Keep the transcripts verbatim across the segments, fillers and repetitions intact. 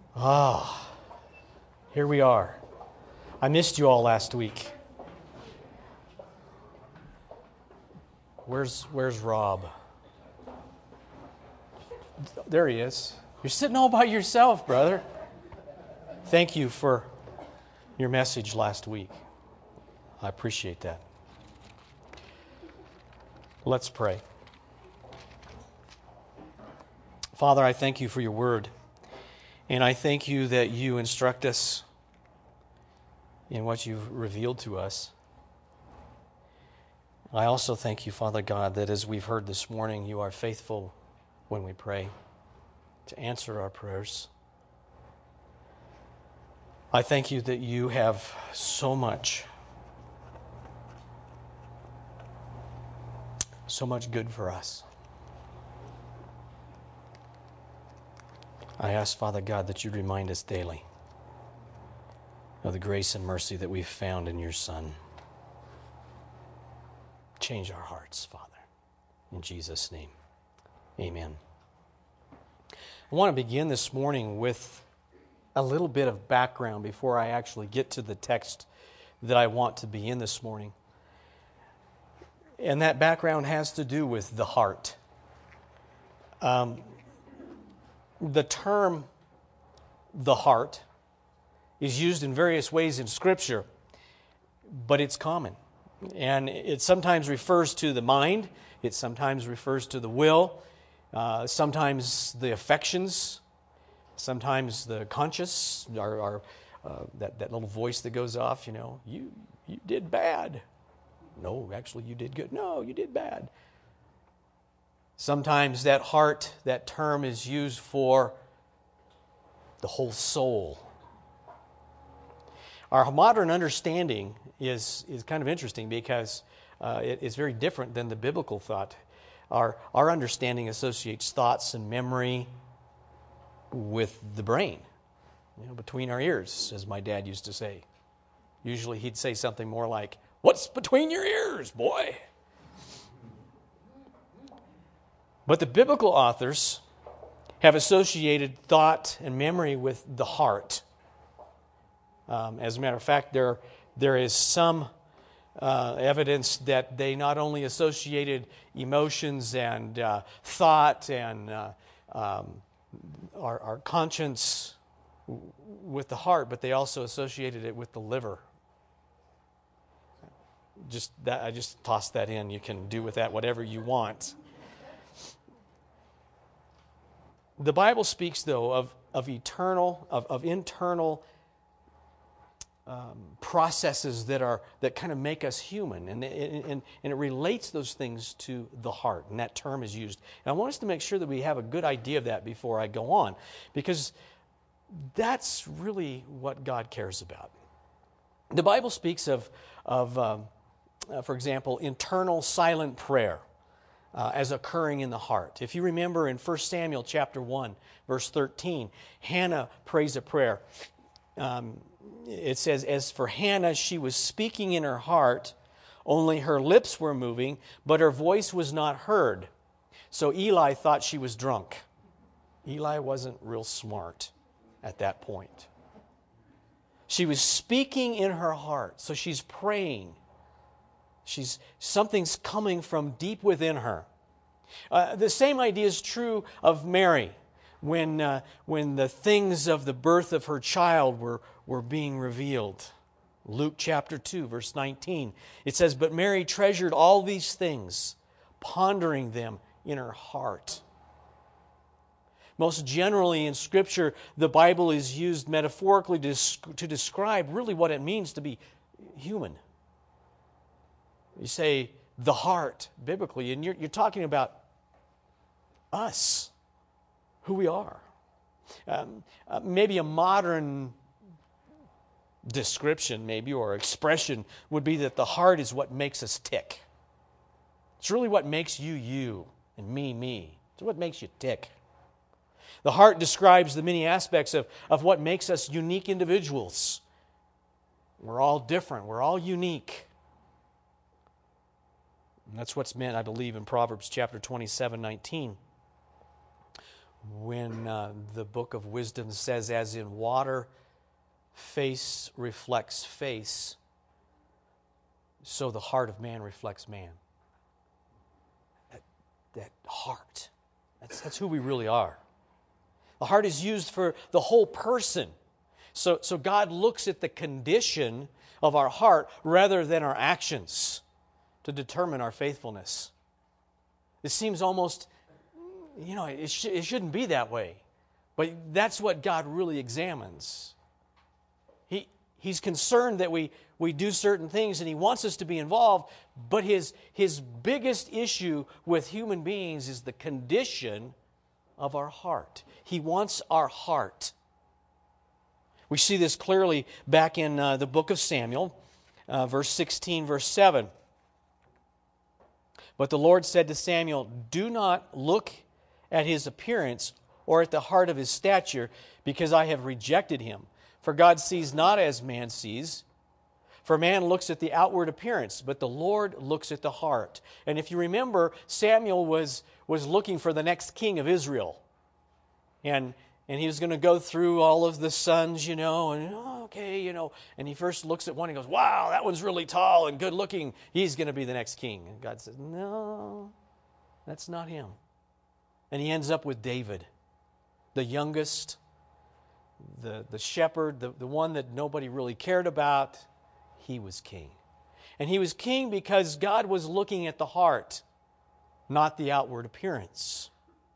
Ah, here we are. I missed you all last week. Where's Where's Rob? There he is. You're sitting all by yourself, brother. Thank you for your message last week. I appreciate that. Let's pray. Father, I thank you for your word. And I thank you that you instruct us in what you've revealed to us. I also thank you, Father God, that as we've heard this morning, you are faithful when we pray to answer our prayers. I thank you that you have so much, so much good for us. I ask, Father God, that you remind us daily of the grace and mercy that we've found in your Son. Change our hearts, Father. In Jesus' name, amen. I want to begin this morning with a little bit of background before I actually get to the text that I want to be in this morning. And that background has to do with the heart. Um, the term, the heart, is used in various ways in Scripture, but it's common. And it sometimes refers to the mind, it sometimes refers to the will, uh, sometimes the affections, sometimes the conscience, our, our, uh, that, that little voice that goes off, you know, you, you did bad. No, actually you did good. No, you did bad. Sometimes that heart, that term is used for the whole soul. Our modern understanding is, is kind of interesting because uh, it is very different than the biblical thought. Our, our understanding associates thoughts and memory with the brain, you know, between our ears, as my dad used to say. Usually he'd say something more like, "What's between your ears, boy?" But the biblical authors have associated thought and memory with the heart. Um, as a matter of fact, there, there is some uh, evidence that they not only associated emotions and uh, thought and uh, um, our, our conscience with the heart, but they also associated it with the liver. Just that, I just tossed that in. You can do with that whatever you want. The Bible speaks, though, of, of eternal, of, of internal Um, processes that are that kind of make us human, and, and and it relates those things to the heart, and that term is used. And I want us to make sure that we have a good idea of that before I go on, because that's really what God cares about. The Bible speaks of of um, uh, for example, internal silent prayer uh, as occurring in the heart. If you remember in First Samuel chapter one, verse thirteen, Hannah prays a prayer. Um, It says, "As for Hannah, she was speaking in her heart, only her lips were moving, but her voice was not heard." So Eli thought she was drunk. Eli wasn't real smart at that point. She was speaking in her heart, so she's praying. She's something's coming from deep within her. Uh, the same idea is true of Mary. When uh, when the things of the birth of her child were, were being revealed. Luke chapter two, verse nineteen. It says, "But Mary treasured all these things, pondering them in her heart." Most generally in Scripture, the Bible is used metaphorically to, to describe really what it means to be human. You say the heart, biblically, and you're, you're talking about us. Who we are. Um, uh, maybe a modern description, maybe, or expression would be that the heart is what makes us tick. It's really what makes you, you, and me, me. It's what makes you tick. The heart describes the many aspects of, of what makes us unique individuals. We're all different. We're all unique. And that's what's meant, I believe, in Proverbs chapter twenty-seven, nineteen. when uh, the book of wisdom says, as in water, face reflects face, so the heart of man reflects man. That, that heart, that's, that's who we really are. The heart is used for the whole person. So, so God looks at the condition of our heart rather than our actions to determine our faithfulness. It seems almost, you know, it, sh- it shouldn't be that way. But that's what God really examines. He, he's concerned that we, we do certain things and He wants us to be involved, but his, his biggest issue with human beings is the condition of our heart. He wants our heart. We see this clearly back in uh, the book of Samuel, uh, verse sixteen, verse seven. But the Lord said to Samuel, do not look at his appearance or at the heart of his stature, because I have rejected him. For God sees not as man sees. For man looks at the outward appearance, but the Lord looks at the heart. And if you remember, Samuel was, was looking for the next king of Israel. And And he was going to go through all of the sons, you know, and oh, okay, you know. And he first looks at one and goes, wow, that one's really tall and good looking. He's going to be the next king. And God says, no, that's not him. And he ends up with David, the youngest, the, the shepherd, the, the one that nobody really cared about. He was king. And he was king because God was looking at the heart, not the outward appearance.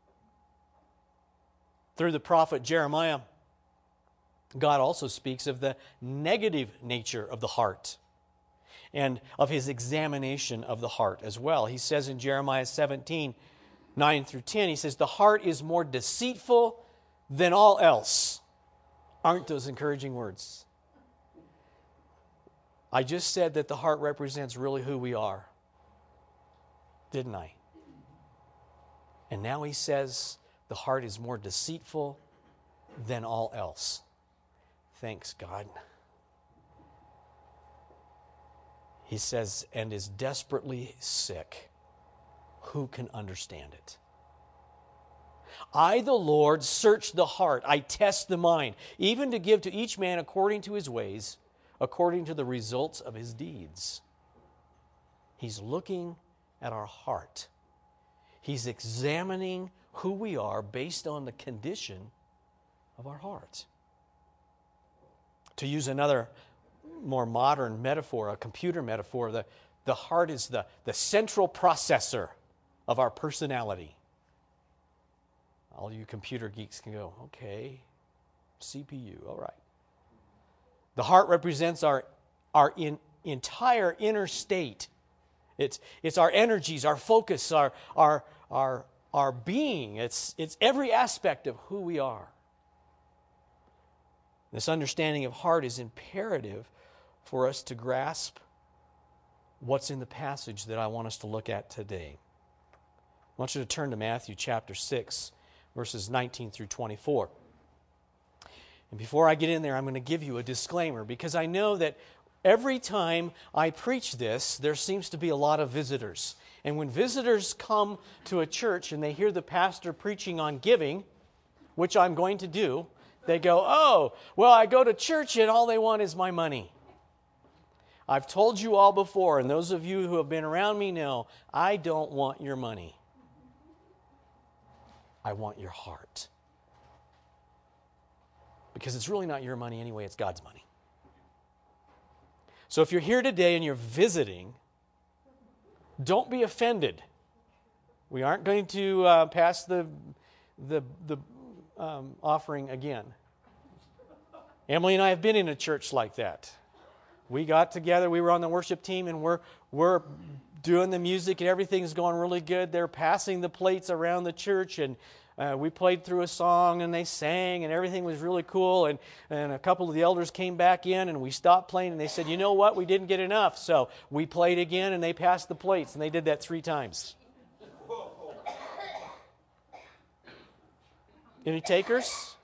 Through the prophet Jeremiah, God also speaks of the negative nature of the heart and of His examination of the heart as well. He says in Jeremiah seventeen, nine through ten, He says, the heart is more deceitful than all else. Aren't those encouraging words? I just said that the heart represents really who we are, didn't I? And now He says, the heart is more deceitful than all else. Thanks, God. He says, and is desperately sick. Who can understand it? I, the Lord, search the heart. I test the mind, even to give to each man according to his ways, according to the results of his deeds. He's looking at our heart. He's examining who we are based on the condition of our heart. To use another more modern metaphor, a computer metaphor, the, the heart is the, the central processor of our personality. All you computer geeks can go, okay, C P U, all right. The heart represents our, our in, entire inner state. It's, it's our energies, our focus, our, our, our Our being. It's, it's every aspect of who we are. This understanding of heart is imperative for us to grasp what's in the passage that I want us to look at today. I want you to turn to Matthew chapter six, verses nineteen through twenty-four. And before I get in there, I'm going to give you a disclaimer, because I know that every time I preach this, there seems to be a lot of visitors. And when visitors come to a church and they hear the pastor preaching on giving, which I'm going to do, they go, oh, well, I go to church and all they want is my money. I've told you all before, and those of you who have been around me know, I don't want your money. I want your heart. Because it's really not your money anyway, it's God's money. So if you're here today and you're visiting, don't be offended. We aren't going to uh, pass the, the, the um, offering again. Emily and I have been in a church like that. We got together, we were on the worship team, and we're, we're doing the music and everything's going really good. They're passing the plates around the church, and Uh, we played through a song and they sang and everything was really cool, and, and a couple of the elders came back in and we stopped playing and they said, you know what, we didn't get enough, so we played again and they passed the plates, and they did that three times. Any takers?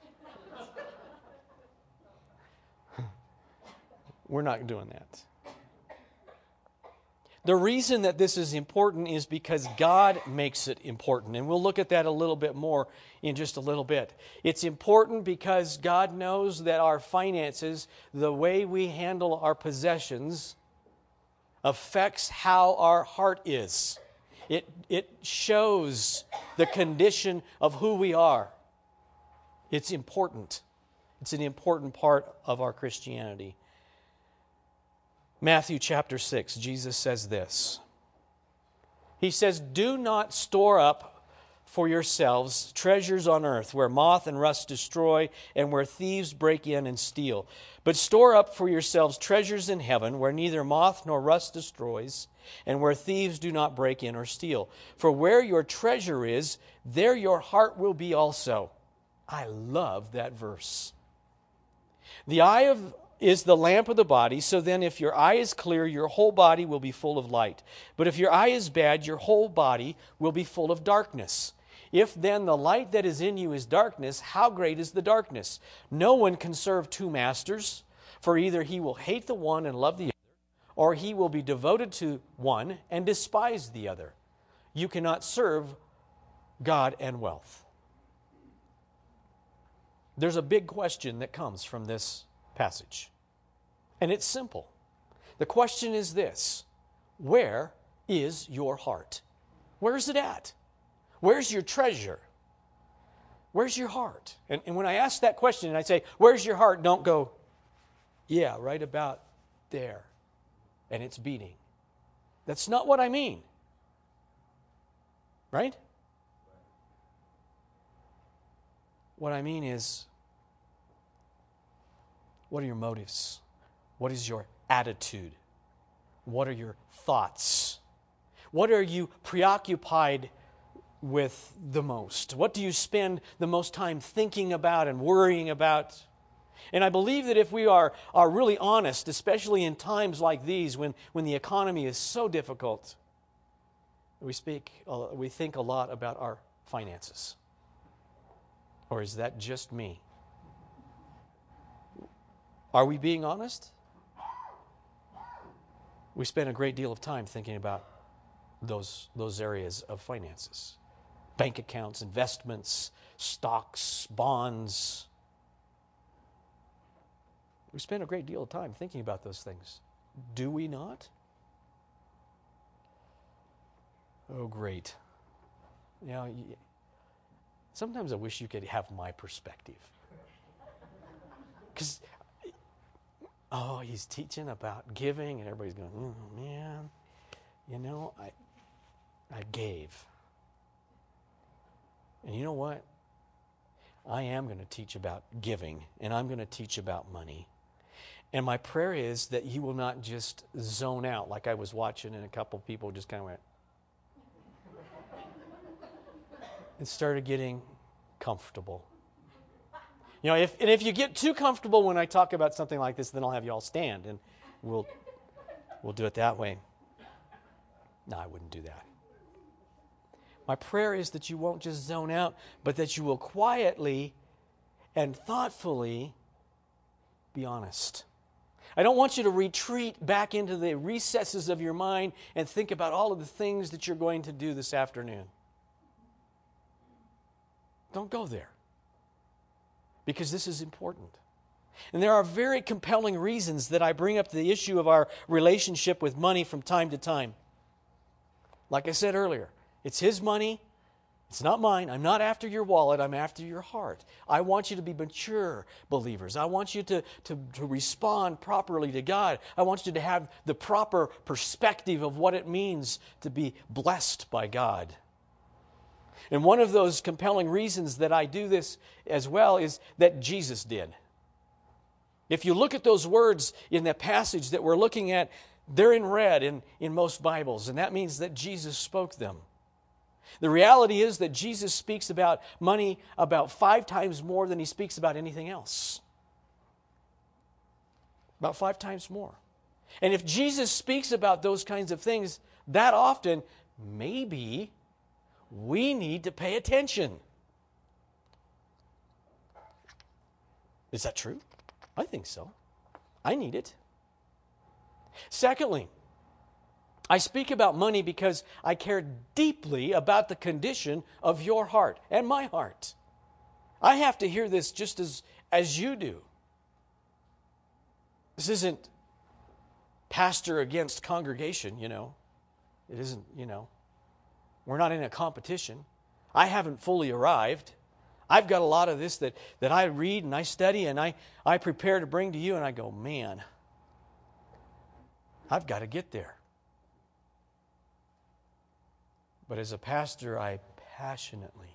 We're not doing that. The reason that this is important is because God makes it important. And we'll look at that a little bit more in just a little bit. It's important because God knows that our finances, the way we handle our possessions, affects how our heart is. It, it shows the condition of who we are. It's important. It's an important part of our Christianity. Matthew chapter six, Jesus says this. He says, "Do not store up for yourselves treasures on earth, where moth and rust destroy, and where thieves break in and steal. But store up for yourselves treasures in heaven, where neither moth nor rust destroys, and where thieves do not break in or steal. For where your treasure is, there your heart will be also." I love that verse. The eye of is the lamp of the body, so then if your eye is clear, your whole body will be full of light. But if your eye is bad, your whole body will be full of darkness. If then the light that is in you is darkness, how great is the darkness? No one can serve two masters, for either he will hate the one and love the other, or he will be devoted to one and despise the other. You cannot serve God and wealth. There's a big question that comes from this passage. And it's simple. The question is this: where is your heart? Where is it at? Where's your treasure? Where's your heart? And, and when I ask that question and I say, where's your heart? Don't go, yeah, right about there. And it's beating. That's not what I mean. Right? What I mean is, what are your motives? What is your attitude? What are your thoughts? What are you preoccupied with the most? What do you spend the most time thinking about and worrying about? And I believe that if we are, are really honest, especially in times like these when, when the economy is so difficult, we speak, uh, we think a lot about our finances. Or is that just me? Are we being honest? We spend a great deal of time thinking about those, those areas of finances. Bank accounts, investments, stocks, bonds. We spend a great deal of time thinking about those things. Do we not? Oh, great. You know, sometimes I wish you could have my perspective. Because oh, he's teaching about giving, and everybody's going, oh, man, you know, I, I gave. And you know what? I am going to teach about giving, and I'm going to teach about money. And my prayer is that you will not just zone out, like I was watching, and a couple people just kind of went, and started getting comfortable. You know, if, and if you get too comfortable when I talk about something like this, then I'll have you all stand, and we'll we'll do it that way. No, I wouldn't do that. My prayer is that you won't just zone out, but that you will quietly and thoughtfully be honest. I don't want you to retreat back into the recesses of your mind and think about all of the things that you're going to do this afternoon. Don't go there. Because this is important. And there are very compelling reasons that I bring up the issue of our relationship with money from time to time. Like I said earlier, it's His money. It's not mine. I'm not after your wallet. I'm after your heart. I want you to be mature believers. I want you to, to, to respond properly to God. I want you to have the proper perspective of what it means to be blessed by God. And one of those compelling reasons that I do this as well is that Jesus did. If you look at those words in that passage that we're looking at, they're in red in, in most Bibles, and that means that Jesus spoke them. The reality is that Jesus speaks about money about five times more than He speaks about anything else. About five times more. And if Jesus speaks about those kinds of things that often, maybe we need to pay attention. Is that true? I think so. I need it. Secondly, I speak about money because I care deeply about the condition of your heart and my heart. I have to hear this just as, as you do. This isn't pastor against congregation, you know. It isn't, you know. We're not in a competition. I haven't fully arrived. I've got a lot of this that, that I read and I study and I, I prepare to bring to you, and I go, man, I've got to get there. But as a pastor, I passionately,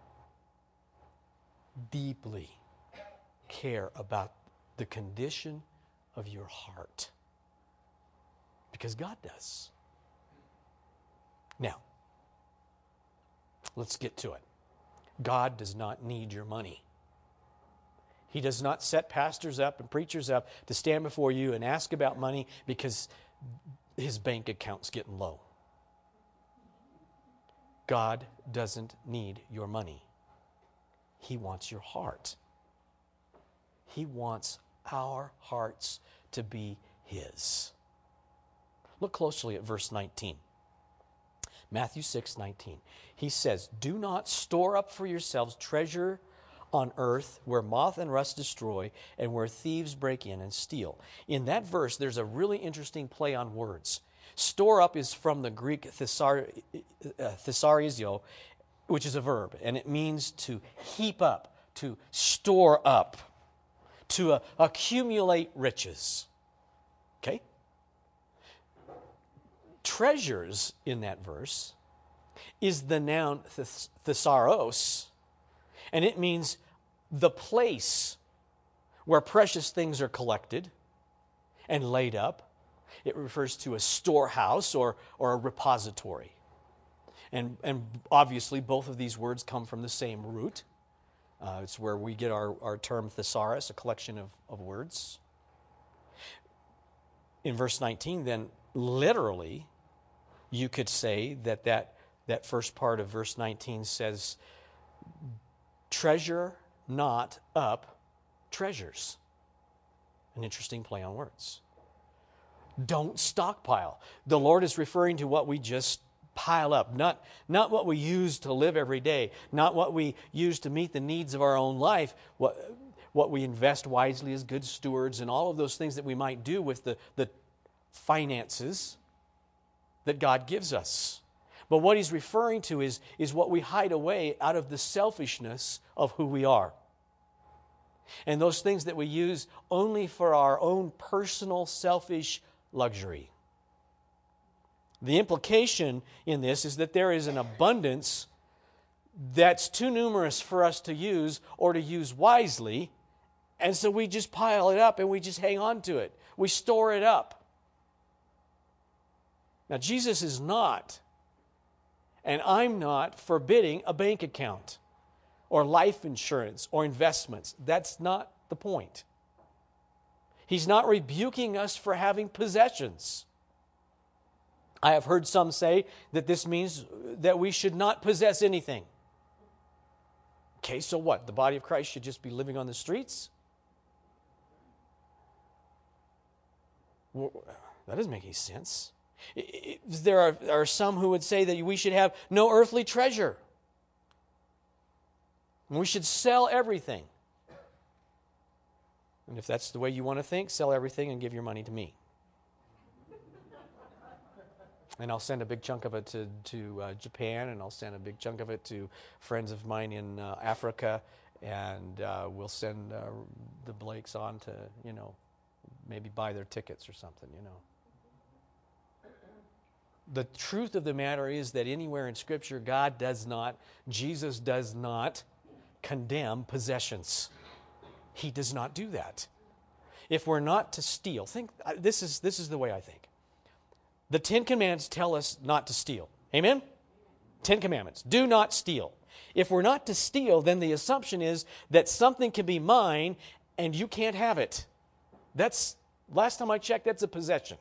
deeply care about the condition of your heart. Because God does. Now, let's get to it. God does not need your money. He does not set pastors up and preachers up to stand before you and ask about money because his bank account's getting low. God doesn't need your money. He wants your heart. He wants our hearts to be his. Look closely at verse nineteen. Matthew six nineteen. He says, "Do not store up for yourselves treasure on earth where moth and rust destroy and where thieves break in and steal." In that verse, there's a really interesting play on words. Store up is from the Greek thesar, thesarizio, which is a verb, and it means to heap up, to store up, to uh, accumulate riches. Okay? Treasures in that verse is the noun thes- thesaros, and it means the place where precious things are collected and laid up. It refers to a storehouse or, or a repository. And, and obviously, both of these words come from the same root. Uh, it's where we get our, our term thesaurus, a collection of, of words. In verse nineteen, then, literally, you could say that, that that first part of verse nineteen says, treasure not up treasures. An interesting play on words. Don't stockpile. The Lord is referring to what we just pile up, not, not what we use to live every day, not what we use to meet the needs of our own life, what, what we invest wisely as good stewards, and all of those things that we might do with the, the finances that God gives us. But what he's referring to is, is what we hide away out of the selfishness of who we are. And those things that we use only for our own personal selfish luxury. The implication in this is that there is an abundance that's too numerous for us to use or to use wisely, and so we just pile it up and we just hang on to it. We store it up. Now, Jesus is not, and I'm not, forbidding a bank account or life insurance or investments. That's not the point. He's not rebuking us for having possessions. I have heard some say that this means that we should not possess anything. Okay, so what? The body of Christ should just be living on the streets? Well, that doesn't make any sense. There are, are some who would say that we should have no earthly treasure. We should sell everything. And if that's the way you want to think, sell everything and give your money to me. And I'll send a big chunk of it to, to uh, Japan, and I'll send a big chunk of it to friends of mine in uh, Africa, and uh, we'll send uh, the Blakes on to, you know, maybe buy their tickets or something, you know. The truth of the matter is that anywhere in Scripture, God does not, Jesus does not condemn possessions. He does not do that. If we're not to steal, think this is this is the way I think. The Ten Commandments tell us not to steal. Amen? Ten Commandments. Do not steal. If we're not to steal, then the assumption is that something can be mine and you can't have it. That's, last time I checked, that's a possession.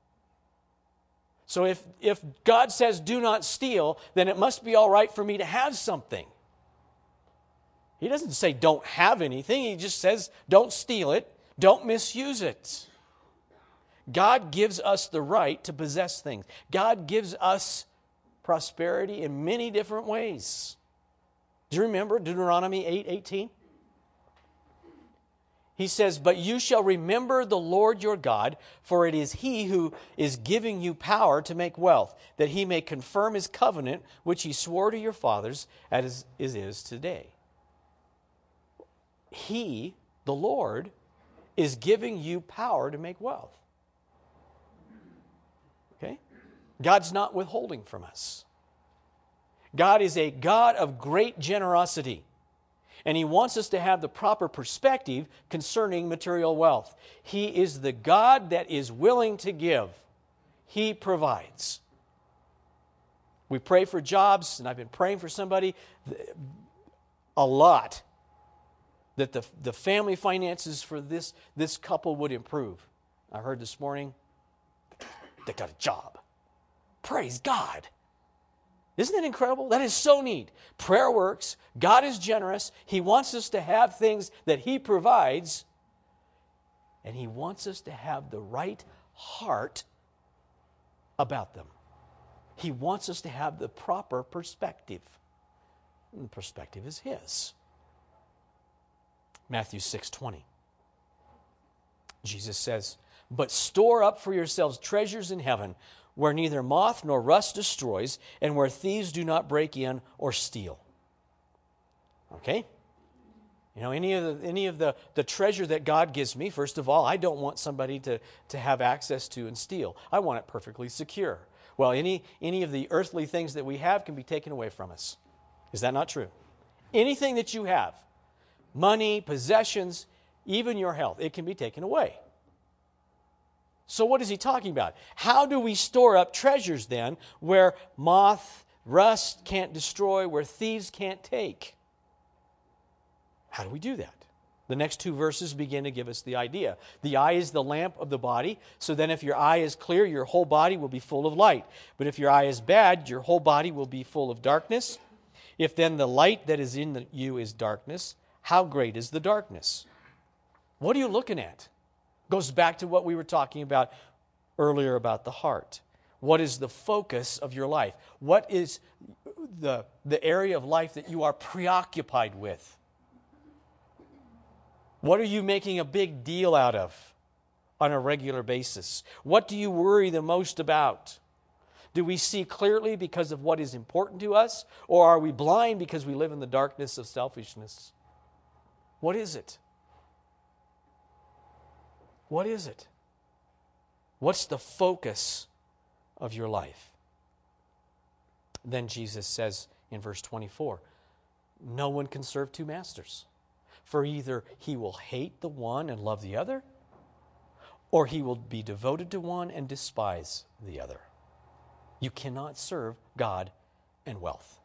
So if, if God says do not steal, then it must be all right for me to have something. He doesn't say don't have anything. He just says don't steal it, don't misuse it. God gives us the right to possess things. God gives us prosperity in many different ways. Do you remember Deuteronomy eight eighteen? He says, "But you shall remember the Lord your God, for it is He who is giving you power to make wealth, that He may confirm His covenant, which He swore to your fathers, as it is today." He, the Lord, is giving you power to make wealth. Okay? God's not withholding from us. God is a God of great generosity. And He wants us to have the proper perspective concerning material wealth. He is the God that is willing to give. He provides. We pray for jobs, and I've been praying for somebody a lot, that the, the family finances for this, this couple would improve. I heard this morning they got a job. Praise God. Isn't that incredible? That is so neat. Prayer works. God is generous. He wants us to have things that He provides. And He wants us to have the right heart about them. He wants us to have the proper perspective. And the perspective is His. Matthew six twenty. Jesus says, "But store up for yourselves treasures in heaven, where neither moth nor rust destroys, and where thieves do not break in or steal." Okay? You know, any of the any of the, the treasure that God gives me, first of all, I don't want somebody to, to have access to and steal. I want it perfectly secure. Well, any any of the earthly things that we have can be taken away from us. Is that not true? Anything that you have, money, possessions, even your health, it can be taken away. So what is he talking about? How do we store up treasures then where moth, rust can't destroy, where thieves can't take? How do we do that? The next two verses begin to give us the idea. The eye is the lamp of the body, so then if your eye is clear, your whole body will be full of light. But if your eye is bad, your whole body will be full of darkness. If then the light that is in you is darkness, how great is the darkness? What are you looking at? Goes back to what we were talking about earlier about the heart. What is the focus of your life? What is the, the area of life that you are preoccupied with? What are you making a big deal out of on a regular basis? What do you worry the most about? Do we see clearly because of what is important to us? Or are we blind because we live in the darkness of selfishness? What is it? What is it? What's the focus of your life? Then Jesus says in verse twenty-four, "No one can serve two masters. For either he will hate the one and love the other, or he will be devoted to one and despise the other. You cannot serve God and wealth."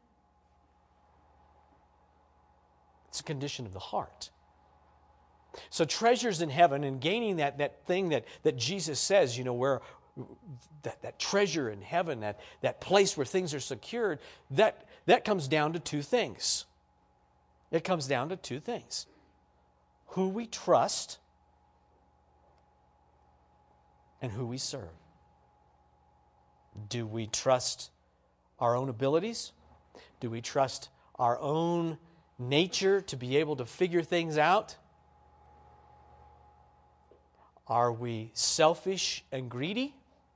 It's a condition of the heart. So treasures in heaven and gaining that, that thing that, that Jesus says, you know, where that, that treasure in heaven, that, that place where things are secured, that, that comes down to two things. It comes down to two things. Who we trust and who we serve. Do we trust our own abilities? Do we trust our own nature to be able to figure things out? Are we selfish and greedy?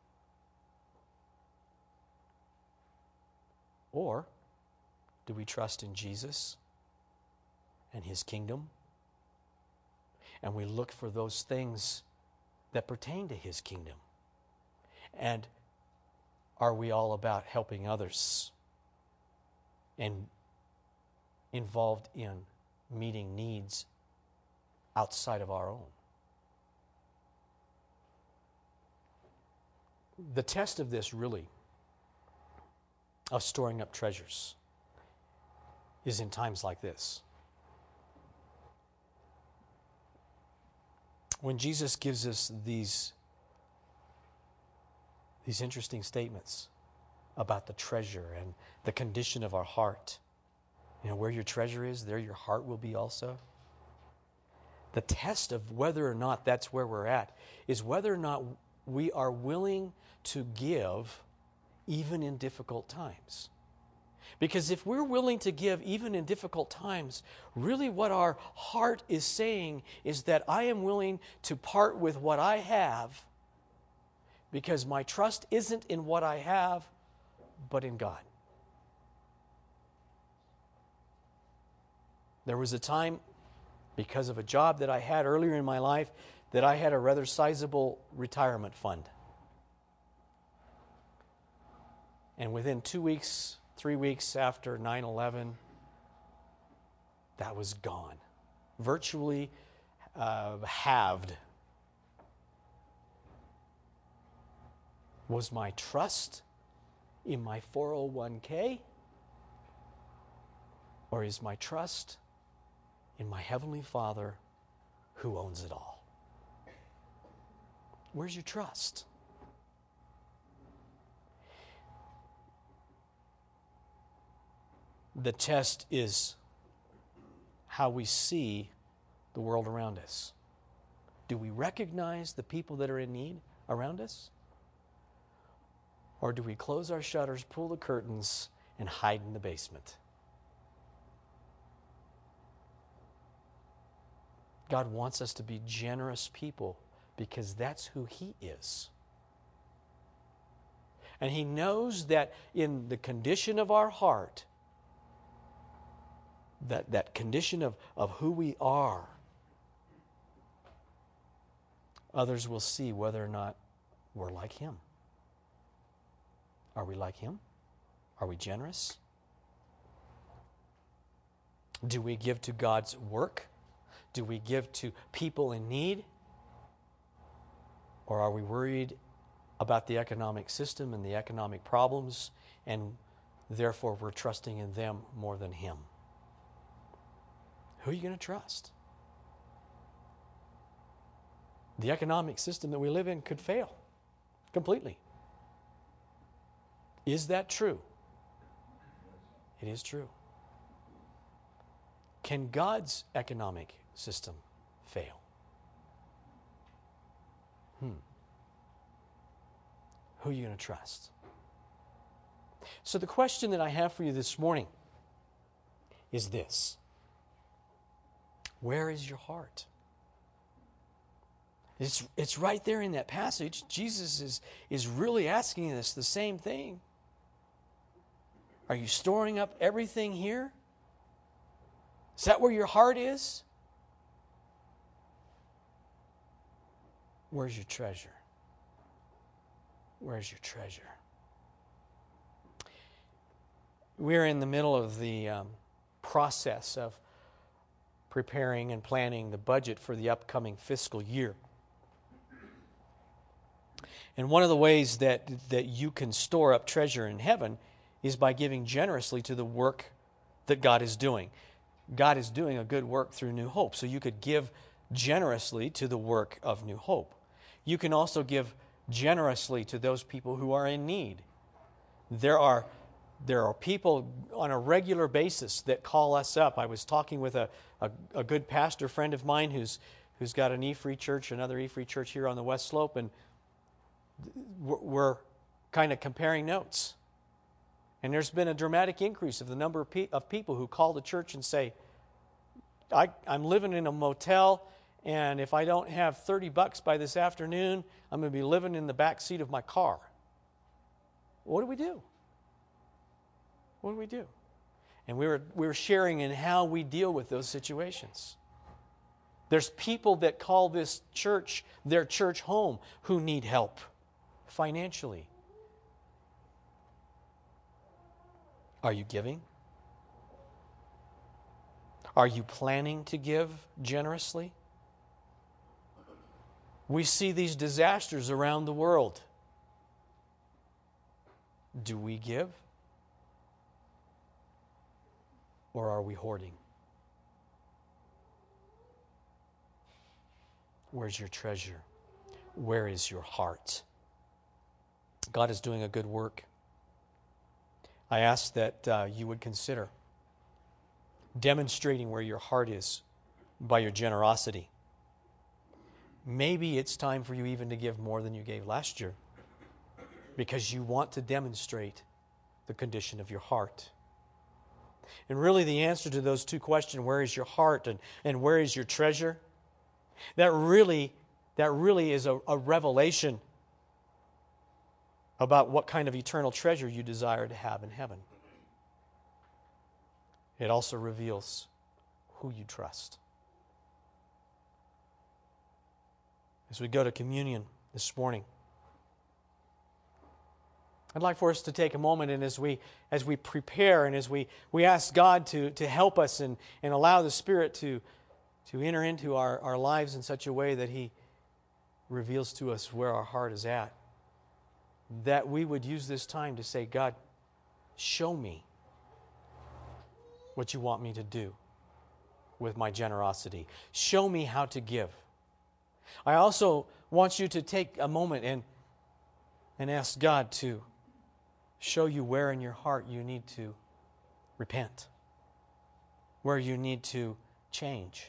Or do we trust in Jesus and His kingdom? And we look for those things that pertain to His kingdom. And are we all about helping others and involved in meeting needs outside of our own? The test of this, really, of storing up treasures, is in times like this. When Jesus gives us these, these interesting statements about the treasure and the condition of our heart, you know, where your treasure is, there your heart will be also. The test of whether or not that's where we're at is whether or not we are willing to give even in difficult times. Because if we're willing to give even in difficult times, really what our heart is saying is that I am willing to part with what I have because my trust isn't in what I have, but in God. There was a time, because of a job that I had earlier in my life, that I had a rather sizable retirement fund. And within two weeks, three weeks after nine eleven, that was gone. Virtually uh, halved. Was my trust in my four oh one k? Or is my trust in my Heavenly Father who owns it all? Where's your trust? The test is how we see the world around us. Do we recognize the people that are in need around us? Or do we close our shutters, pull the curtains, and hide in the basement? God wants us to be generous people because that's who He is. And He knows that in the condition of our heart, that, that condition of, of who we are, others will see whether or not we're like Him. Are we like Him? Are we generous? Do we give to God's work? Do we give to people in need? Or are we worried about the economic system and the economic problems, and therefore we're trusting in them more than Him? Who are you going to trust? The economic system that we live in could fail completely. Is that true? It is true. Can God's economic system fail? Hmm. Who are you going to trust? So the question that I have for you this morning is this: where is your heart? It's, it's right there in that passage. Jesus is, is really asking us the same thing. Are you storing up everything here? Is that where your heart is? Where's your treasure? Where's your treasure? We're in the middle of the um, process of preparing and planning the budget for the upcoming fiscal year. And one of the ways that, that you can store up treasure in heaven is by giving generously to the work that God is doing. God is doing a good work through New Hope, so you could give generously to the work of New Hope. You can also give generously to those people who are in need. There are there are people on a regular basis that call us up. I was talking with a, a, a good pastor friend of mine who's who's got an E-Free church, another E-Free church here on the West Slope, and we're, we're kind of comparing notes. And there's been a dramatic increase of the number of, pe- of people who call the church and say, I, I'm living in a motel, and if I don't have thirty bucks by this afternoon, I'm going to be living in the back seat of my car. What do we do? What do we do? And we were, we were sharing in how we deal with those situations. There's people that call this church their church home who need help financially. Are you giving? Are you planning to give generously? We see these disasters around the world. Do we give? Or are we hoarding? Where's your treasure? Where is your heart? God is doing a good work. I ask that uh, you would consider demonstrating where your heart is by your generosity. Maybe it's time for you even to give more than you gave last year because you want to demonstrate the condition of your heart. And really the answer to those two questions, where is your heart and, and where is your treasure? That really, that really is a, a revelation about what kind of eternal treasure you desire to have in heaven. It also reveals who you trust. As we go to communion this morning, I'd like for us to take a moment, and as we as we prepare and as we, we ask God to, to help us and, and allow the Spirit to, to enter into our, our lives in such a way that He reveals to us where our heart is at, that we would use this time to say, God, show me what you want me to do with my generosity. Show me how to give. I also want you to take a moment and, and ask God to show you where in your heart you need to repent, where you need to change,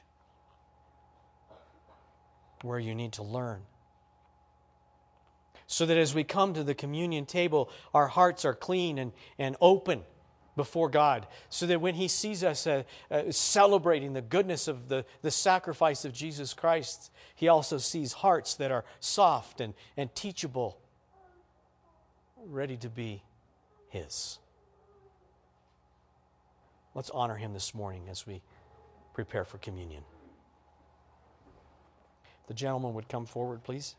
where you need to learn. So that as we come to the communion table, our hearts are clean and, and open before God, so that when He sees us uh, uh, celebrating the goodness of the, the sacrifice of Jesus Christ, He also sees hearts that are soft and, and teachable, ready to be His. Let's honor Him this morning as we prepare for communion. The gentleman would come forward, please.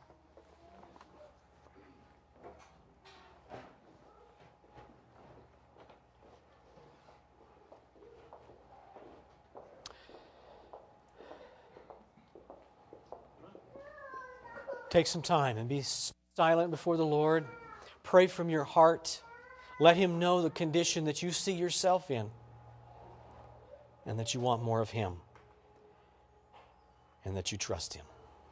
Take some time and be silent before the Lord. Pray from your heart. Let Him know the condition that you see yourself in and that you want more of Him and that you trust Him.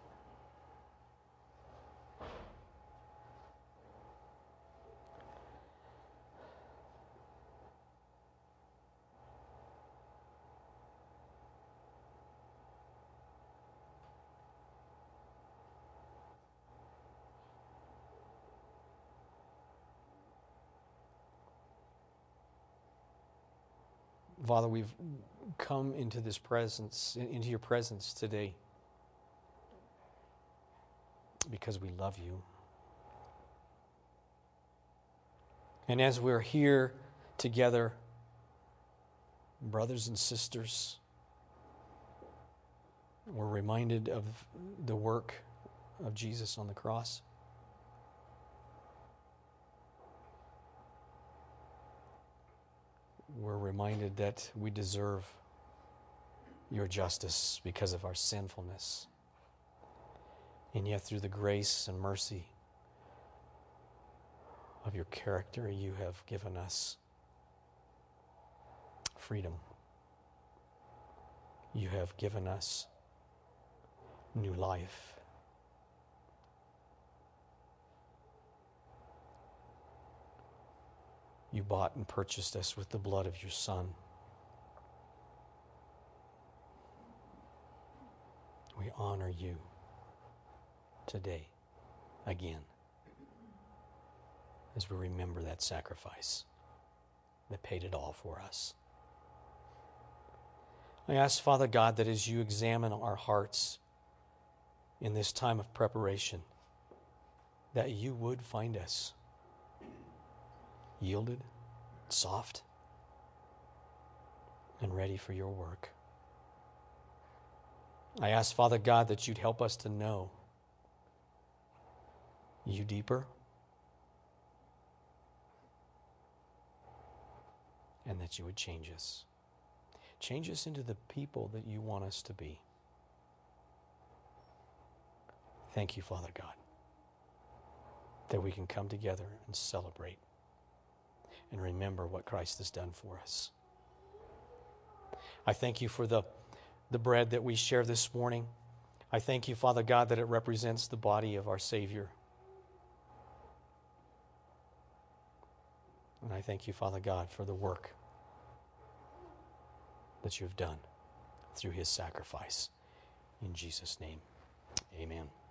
Father, we've come into this presence, into your presence today because we love you. And as we're here together, brothers and sisters, we're reminded of the work of Jesus on the cross. We're reminded that we deserve your justice because of our sinfulness. And yet through the grace and mercy of your character, you have given us freedom. You have given us new life. You bought and purchased us with the blood of your Son. We honor you today again as we remember that sacrifice that paid it all for us. I ask, Father God, that as you examine our hearts in this time of preparation, that you would find us yielded, soft, and ready for your work. I ask, Father God, that you'd help us to know you deeper, and that you would change us. Change us into the people that you want us to be. Thank you, Father God, that we can come together and celebrate and remember what Christ has done for us. I thank you for the, the bread that we share this morning. I thank you, Father God, that it represents the body of our Savior. And I thank you, Father God, for the work that you have done through his sacrifice. In Jesus' name, Amen.